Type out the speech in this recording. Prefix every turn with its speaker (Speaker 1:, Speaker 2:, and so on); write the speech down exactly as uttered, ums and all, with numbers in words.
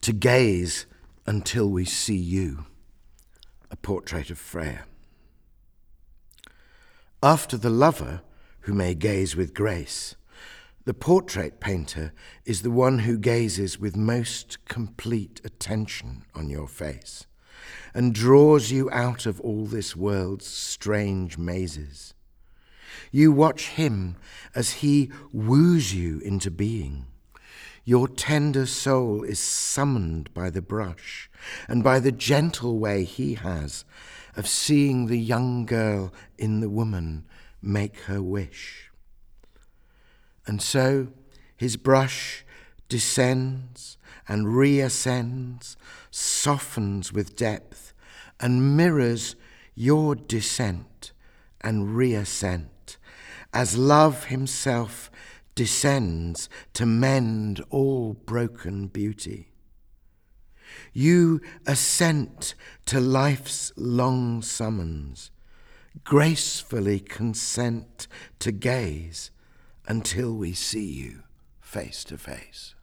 Speaker 1: to gaze until we see you. A portrait of Freya. After the lover, who may gaze with grace, the portrait painter is the one who gazes with most complete attention on your face and draws you out of all this world's strange mazes. You watch him as he woos you into being. Your tender soul is summoned by the brush and by the gentle way he has of seeing the young girl in the woman make her wish. And so his brush descends and reascends, softens with depth, and mirrors your descent and reascent, as love himself descends to mend all broken beauty. You assent to life's long summons, gracefully consent to gaze until we see you face to face.